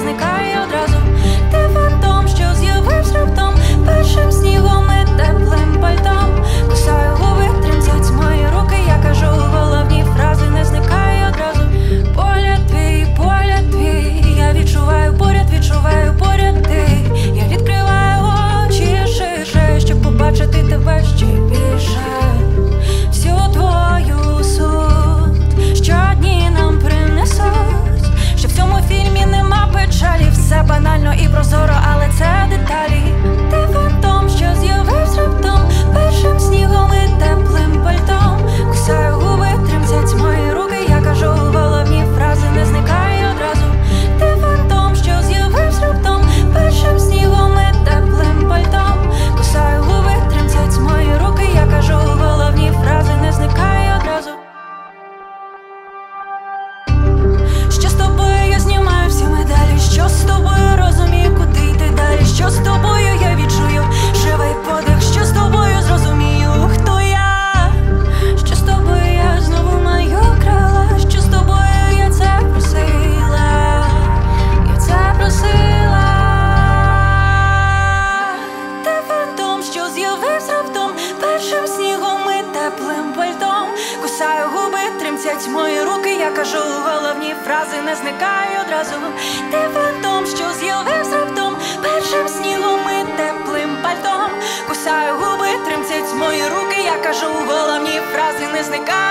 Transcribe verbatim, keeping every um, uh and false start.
зникає одразу. Ти фантом, що з'явився раптом, першим снігом і теплим пальтом. Кусаю губи, тремтять мої руки, я кажу головні фрази, не зникає одразу. Погляд твій, погляд твій, я відчуваю поряд, відчуваю поряд ти. Я відкриваю очі ширше, щоб побачити тебе ще більше. Всю твою суть щодні нам принесуть, що в цьому фільмі нема печалі. Все банально і прозоро, але це деталі. Ти фантом, що з'явився раптом, першим снігом і теплим пальтом. Кусаю губи, тремтять мої руки, я кажу головні фрази, не зникає одразу. Ти фантом, що з'явився раптом, першим снігом і теплим пальтом. Кусаю губи, тремтять мої руки, я кажу головні фрази, не зникає одразу. Що з тобою я знімаю всі медалі, що з тобою розумію, куди йти далі. Що з тобою я відчую живий подих, що з тобою зрозумію, хто я. Що з тобою я знову маю крила, що з тобою я це просила, я це просила. Ти фантом, що з'явився раптом, першим снігом і теплим пальтом. Кусаю губи, тремтять мої руки, я кажу головні фрази, не зникає одразу. Ти фантом, що з'явився раптом, першим снігом і теплим пальтом. Кусаю губи, тремтять мої руки, я кажу головні фрази, не зникає.